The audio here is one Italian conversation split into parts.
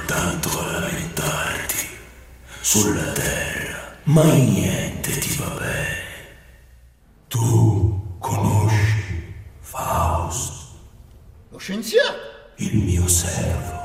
soltanto a lamentarti. Sulla terra mai niente ti va bene. Tu conosci Faust, Lo scienziato. il mio servo.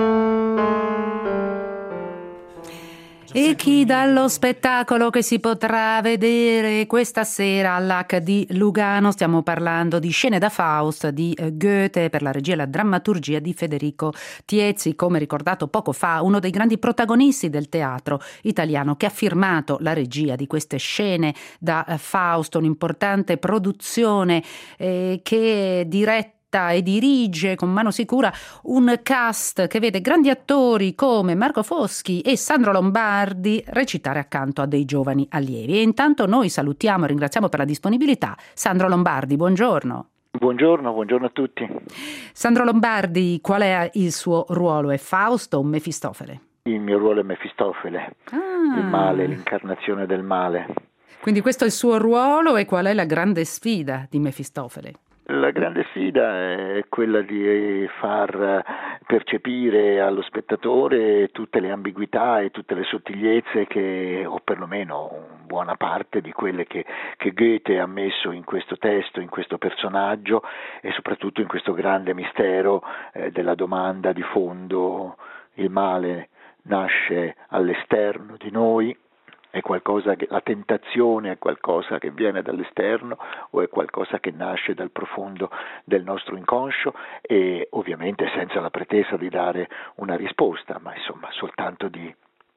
E chi dallo spettacolo che si potrà vedere questa sera all'HD Lugano, stiamo parlando di Scene da Faust di Goethe per la regia e la drammaturgia di Federico Tiezzi, come ricordato poco fa, uno dei grandi protagonisti del teatro italiano che ha firmato la regia di queste Scene da Faust, un'importante produzione che è diretta e dirige con mano sicura un cast che vede grandi attori come Marco Foschi e Sandro Lombardi recitare accanto a dei giovani allievi. E intanto noi salutiamo e ringraziamo per la disponibilità Sandro Lombardi, buongiorno. Buongiorno a tutti. Sandro Lombardi, qual è il suo ruolo? È Fausto o Mefistofele? Il mio ruolo è Mefistofele, il male, l'incarnazione del male. Quindi questo è il suo ruolo, e qual è la grande sfida di Mefistofele? La grande sfida è quella di far percepire allo spettatore tutte le ambiguità e tutte le sottigliezze o perlomeno buona parte di quelle che Goethe ha messo in questo testo, in questo personaggio e soprattutto in questo grande mistero della domanda di fondo: il male nasce all'esterno di noi? È qualcosa la tentazione è qualcosa che viene dall'esterno o è qualcosa che nasce dal profondo del nostro inconscio? E ovviamente senza la pretesa di dare una risposta, ma insomma soltanto di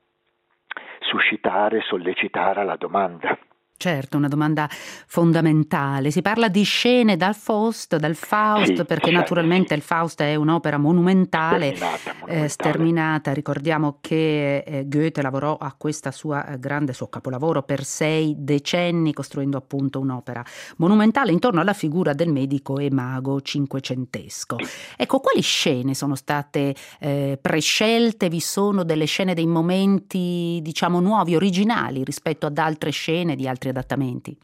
suscitare, sollecitare la domanda. Certo, una domanda fondamentale. Si parla di scene dal Faust, Sì, perché certo, naturalmente sì. il Faust è un'opera monumentale, Sterminata. sterminata. Ricordiamo che Goethe lavorò a questo suo capolavoro per 6 decenni, costruendo appunto un'opera monumentale intorno alla figura del medico e mago cinquecentesco. Ecco, quali scene sono state prescelte? Vi sono delle scene, dei momenti, diciamo, nuovi, originali rispetto ad altre scene di altri adattamenti?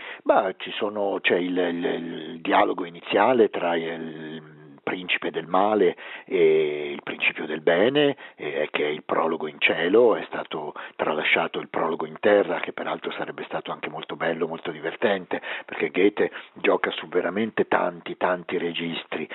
C'è il dialogo iniziale tra il principe del male e il principio del bene, che è il prologo in cielo. È stato tralasciato il prologo in terra, che peraltro sarebbe stato anche molto bello, molto divertente, perché Goethe gioca su veramente tanti registri.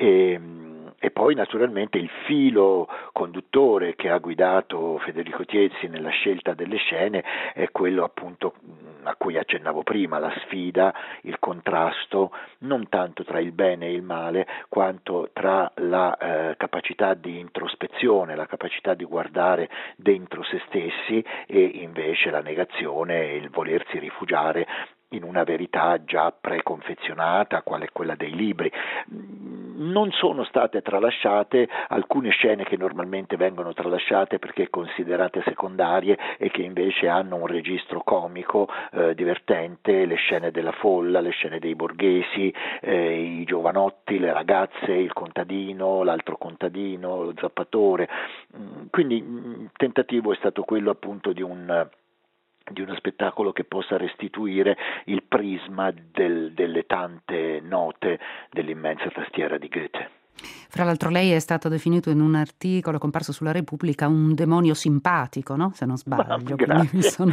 E poi naturalmente il filo conduttore che ha guidato Federico Tiezzi nella scelta delle scene è quello appunto a cui accennavo prima: la sfida, il contrasto, non tanto tra il bene e il male, quanto tra la capacità di introspezione, la capacità di guardare dentro se stessi, e invece la negazione e il volersi rifugiare in una verità già preconfezionata, quale è quella dei libri. Non sono state tralasciate alcune scene che normalmente vengono tralasciate perché considerate secondarie e che invece hanno un registro comico divertente: le scene della folla, le scene dei borghesi, i giovanotti, le ragazze, il contadino, l'altro contadino, lo zappatore. Quindi il tentativo è stato quello appunto di uno spettacolo che possa restituire il prisma delle tante note dell'immensa tastiera di Goethe. Fra l'altro lei è stato definito in un articolo comparso sulla Repubblica un demonio simpatico, no? Se non sbaglio. Grazie.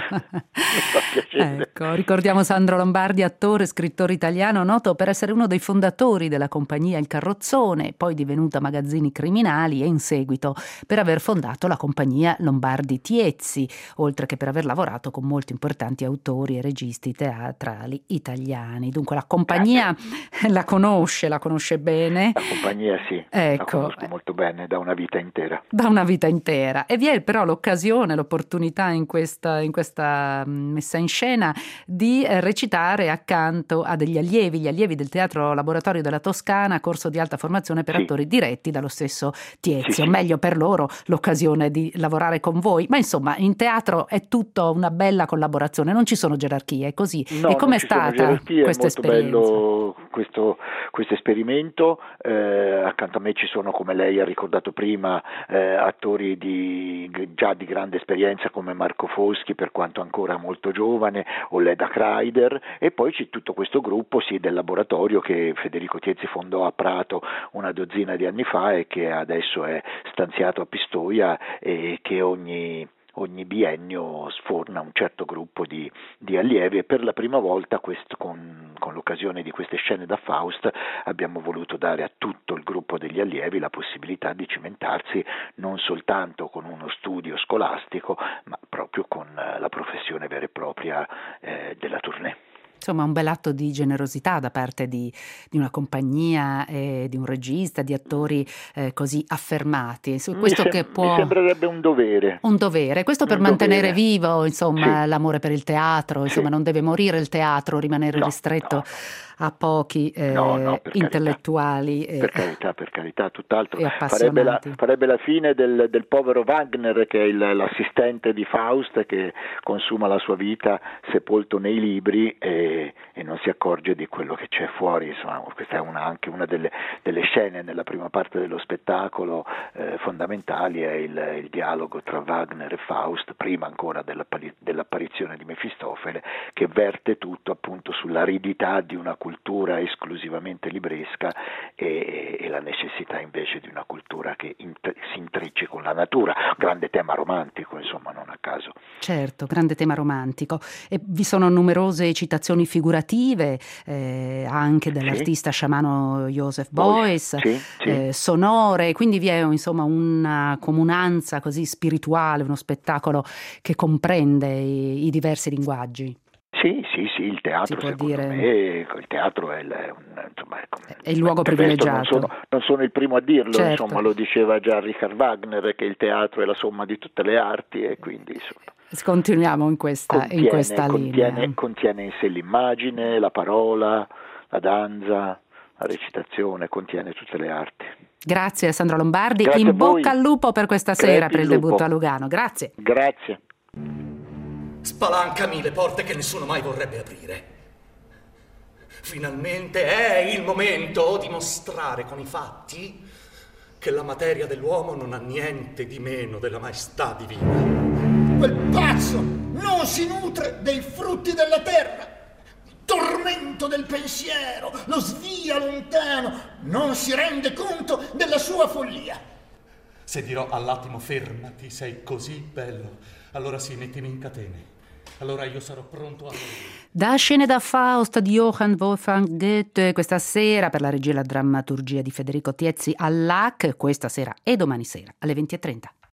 Ecco, ricordiamo Sandro Lombardi, attore, scrittore italiano, noto per essere uno dei fondatori della compagnia Il Carrozzone, poi divenuta Magazzini Criminali, e in seguito per aver fondato la compagnia Lombardi Tiezzi, oltre che per aver lavorato con molti importanti autori e registi teatrali italiani. Dunque la compagnia la conosce bene. La compagnia sì, ecco, la conosco molto bene, da una vita intera. E vi è però l'opportunità in questa messa in scena di recitare accanto a degli allievi, gli allievi del Teatro Laboratorio della Toscana, corso di alta formazione per attori diretti dallo stesso Tiezzi, o meglio per loro l'occasione di lavorare con voi. Ma insomma, in teatro è tutto una bella collaborazione, non ci sono gerarchie, è così. No, e com'è stata questa esperienza? È molto bello questo esperimento. Accanto a me ci sono, come lei ha ricordato prima, attori già di grande esperienza come Marco Foschi, per quanto ancora molto giovane, o Leda Kreider, e poi c'è tutto questo gruppo del laboratorio che Federico Tiezzi fondò a Prato una dozzina di anni fa e che adesso è stanziato a Pistoia e che ogni biennio sforna un certo gruppo di allievi, e per la prima volta con l'occasione di queste scene da Faust abbiamo voluto dare a tutto il gruppo degli allievi la possibilità di cimentarsi non soltanto con uno studio scolastico, ma proprio con la professione vera e propria della tournée. Insomma, un bel atto di generosità da parte di una compagnia, di un regista, di attori così affermati. Questo che mi sembrerebbe un dovere. Un dovere, questo per mantenere vivo, insomma, l'amore per il teatro, insomma, non deve morire il teatro, rimanere ristretto a pochi intellettuali. Per carità, tutt'altro. E farebbe la fine del povero Wagner, che è l'assistente di Faust, che consuma la sua vita sepolto nei libri e non si accorge di quello che c'è fuori. Insomma, questa è anche una delle scene nella prima parte dello spettacolo fondamentali, è il dialogo tra Wagner e Faust, prima ancora dell'apparizione di Mefistofele, che verte tutto appunto sull'aridità di una cultura esclusivamente libresca e la necessità invece di una cultura che si intrecci con la natura. Grande tema romantico, insomma, non a caso. Certo, grande tema romantico. E vi sono numerose citazioni figurative anche dell'artista sciamano Joseph Beuys, sonore, quindi vi è insomma una comunanza così spirituale, uno spettacolo che comprende i diversi linguaggi. Sì, il teatro, secondo me, il teatro è il luogo privilegiato. Non sono il primo a dirlo, certo. Insomma, lo diceva già Richard Wagner, che il teatro è la somma di tutte le arti, e quindi insomma, continuiamo in questa linea. Contiene in sé l'immagine, la parola, la danza, la recitazione, contiene tutte le arti. Grazie Sandro Lombardi, Grazie in bocca al lupo per questa sera, per il debutto a Lugano. Grazie. Spalancami le porte che nessuno mai vorrebbe aprire. Finalmente è il momento di mostrare con i fatti che la materia dell'uomo non ha niente di meno della maestà divina. Quel pazzo non si nutre dei frutti della terra. Tormento del pensiero, lo svia lontano, non si rende conto della sua follia. Se dirò all'attimo fermati, sei così bello, allora sì, mettimi in catene. Allora io sarò pronto a... Da Scene da Faust di Johann Wolfgang Goethe, questa sera per la regia e la drammaturgia di Federico Tiezzi all'AC, questa sera e domani sera alle 20:30.